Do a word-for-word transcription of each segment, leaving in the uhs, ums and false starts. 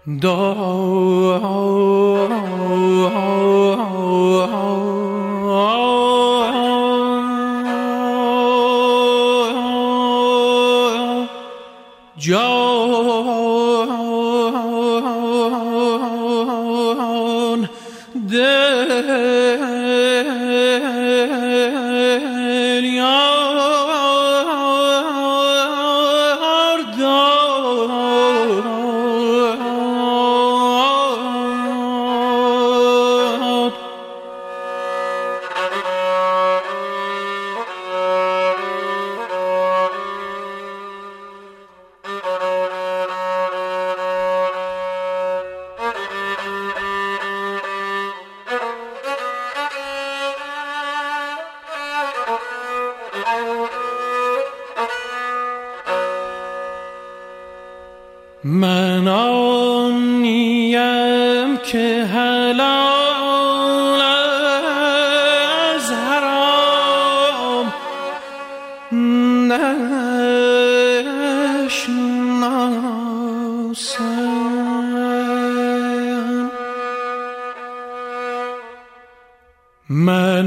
جان دل یار داد من آنیم که حلال از حرام نشناسم. من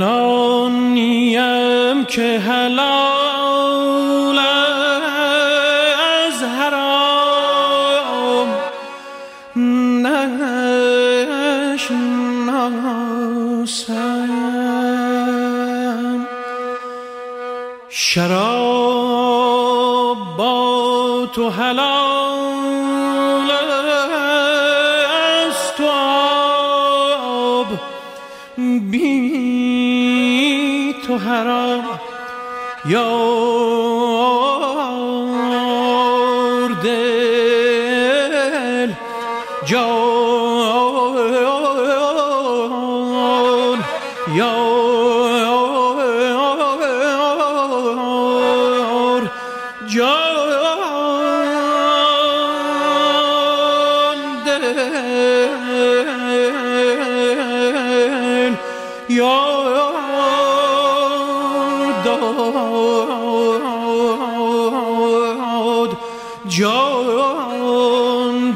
آنیم که حلال از حرام نشناسم. شراب با تو حلال است و آب بی تو حرام. یار دل جان یار جان دل یار داد جان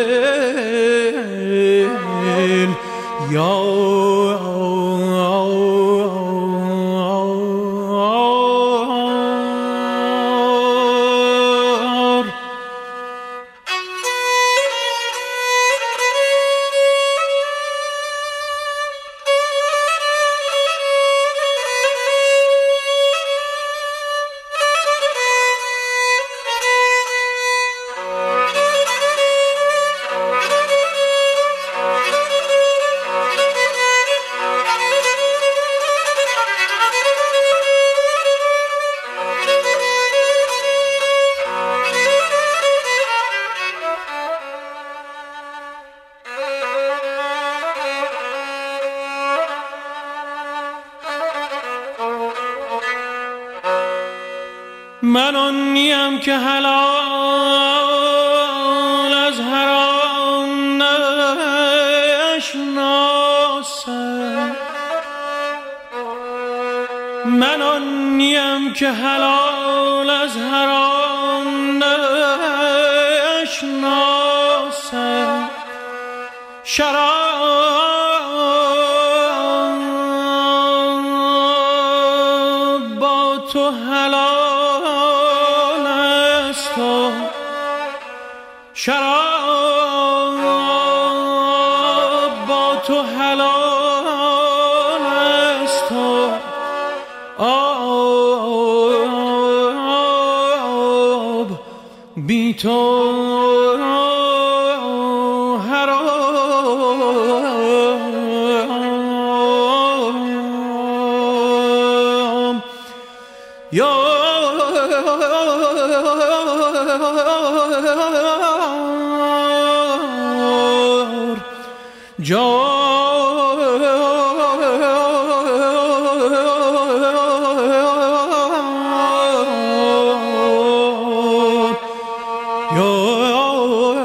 دل یار. من آنیم که حلال از حرام نشناسم. من آنیم که حلال از حرام نشناسم. شراب با تو حلال شراب با تو حلال است و آب بی تو حرام. یار جان